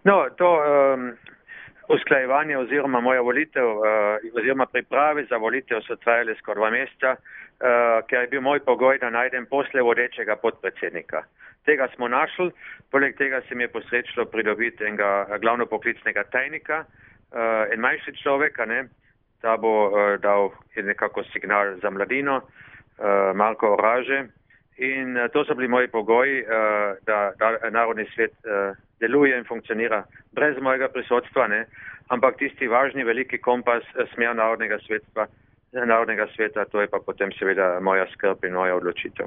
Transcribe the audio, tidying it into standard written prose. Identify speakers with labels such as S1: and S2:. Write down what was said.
S1: No, to usklajevanje oziroma moja volitev oziroma priprave za volitev so trajale skoraj 2 meseca, ker je bil moj pogoj, da najdem posle vodečega podpredsednika. Tega smo našli, poleg tega se mi je posrečilo pridobiti enega glavno poklicnega tajnika, en manjši človek, ta bo dal nekako signal za mladino, Marko Oraže. In to so bili moji pogoji, da Narodni svet deluje in funkcionira brez mojega prisotstva, ampak tisti važni veliki kompas smer Narodnega sveta, to je pa potem seveda moja skrb in moja odločitev.